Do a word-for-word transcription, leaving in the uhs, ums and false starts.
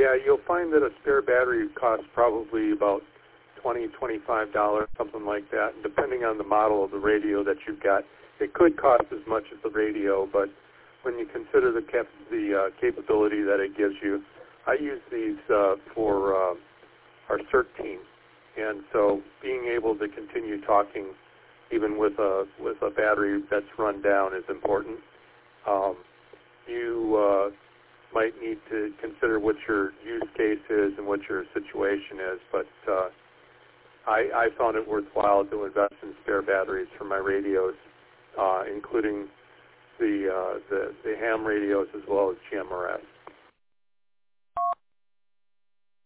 Yeah, you'll find that a spare battery costs probably about twenty dollars, twenty-five dollars, something like that. And depending on the model of the radio that you've got, it could cost as much as the radio, but when you consider the cap- the uh, capability that it gives you, I use these uh, for uh, our CERT team, and so being able to continue talking even with a with a battery that's run down is important. Um, you uh, might need to consider what your use case is and what your situation is, but uh, I, I found it worthwhile to invest in spare batteries for my radios, uh, including the, uh, the the ham radios as well as G M R S.